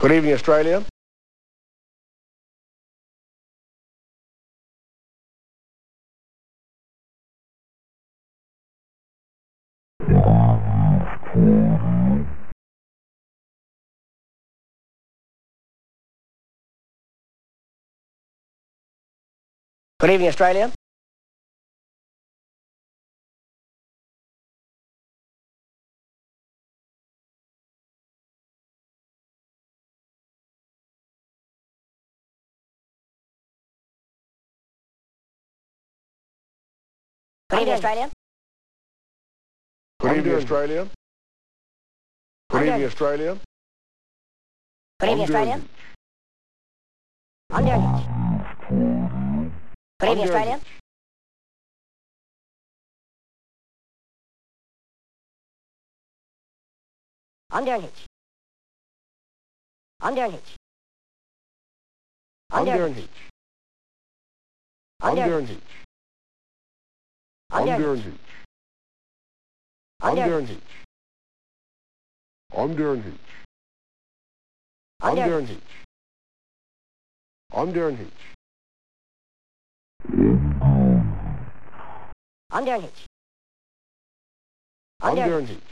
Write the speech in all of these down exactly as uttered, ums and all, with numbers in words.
Good evening, Australia. Good evening, Australia. Good evening, Australia. Good evening, Australia. Good evening, Australia. Good evening, Australia. Under. Good evening, Australia. Underhitch. Underhitch. Underhitch. Underhitch. Underhitch. Underhitch. Underhitch. Underhitch. Underhitch. Underhitch. Underhitch.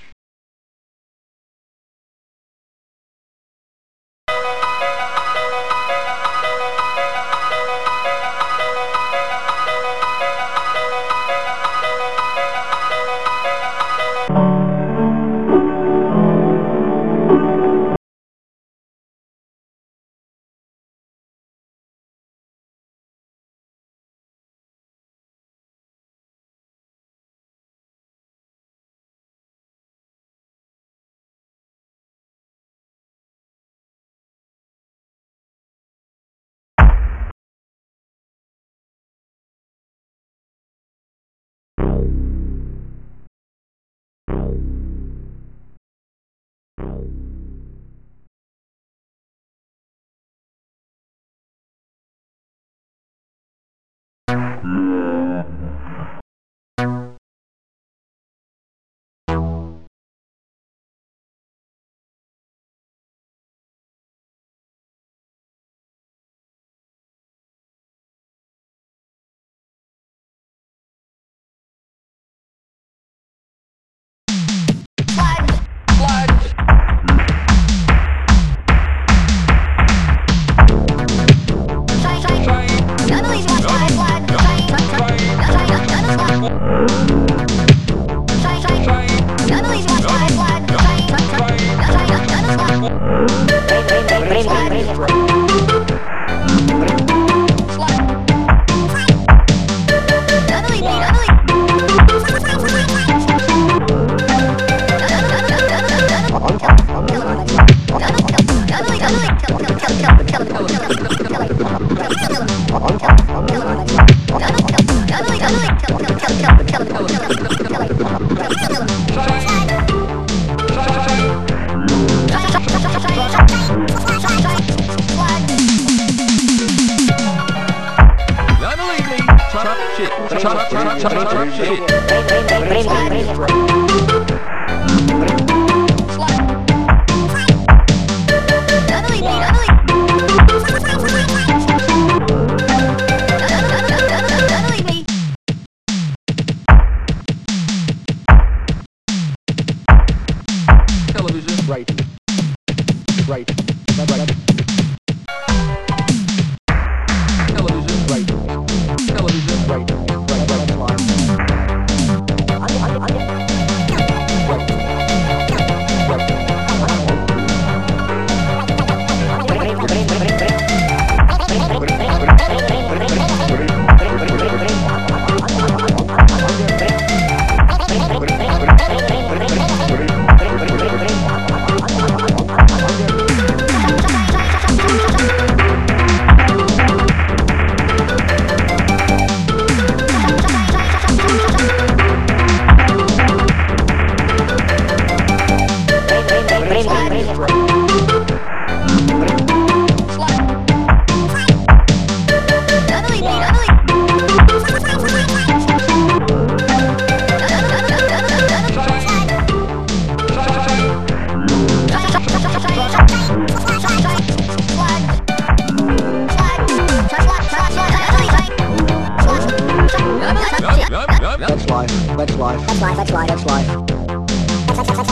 That's life. That's life. That's life. That's life. That's life. That's life.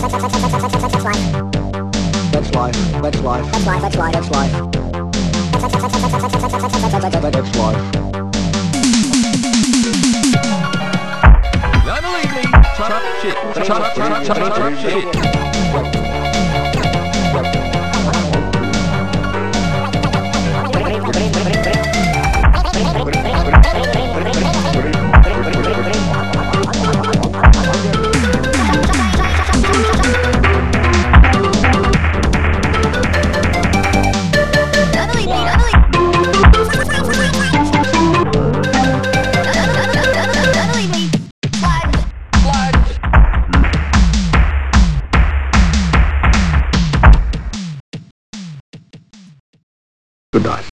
That's life. That's life. That's life. That's life. That's life. That's life. Don't believe me? Tough shit. Tough, tough, tough, tough, tough shit. Good night.